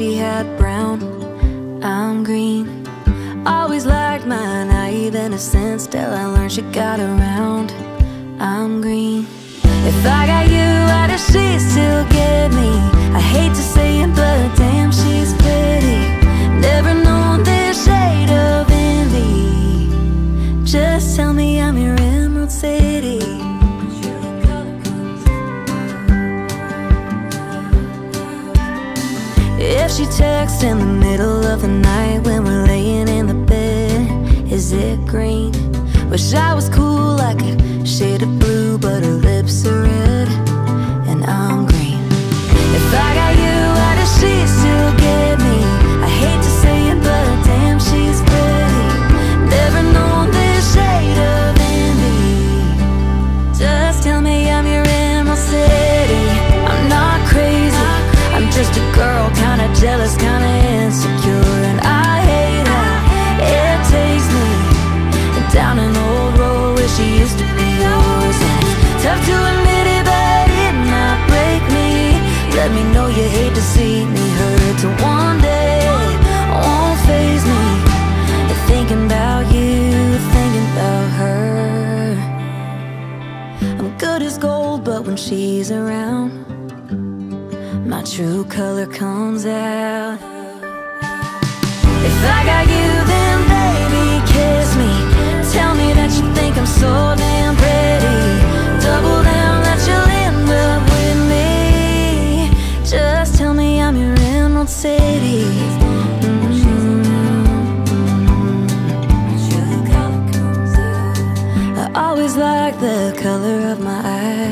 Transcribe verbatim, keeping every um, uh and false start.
she had brown. I'm green. Always liked my naive innocence, till I learned she got around. I'm green. If I got you, why does she still get me? I hate to say it, but damn, she's pretty. Never known this shade of envy. Just tell me I'm your Emerald City. If she texts in the middle of the night when we're laying in the bed, is it green? Wish I was cool like a shade of blue, but her lips are red, and I'm green. If I got you, why does she still get me? I hate to say it, but damn, she's pretty. Never known this shade of envy. Just tell me I'm your Emerald City. I'm not crazy, I'm just a girl, kinda jealous, kinda insecure, and I hate how it takes me down an old road where she used to be yours. And it's tough to admit it, but it might break me. Let me know you hate to see me hurt, till one day won't faze me. Thinking about you, thinking about her. I'm good as gold, but when she's around, my true color comes out. If I got you, then baby, kiss me. Tell me that you think I'm so damn pretty. Double down that you'll end up with me. Just tell me I'm your Emerald City. I always like the color of my eyes.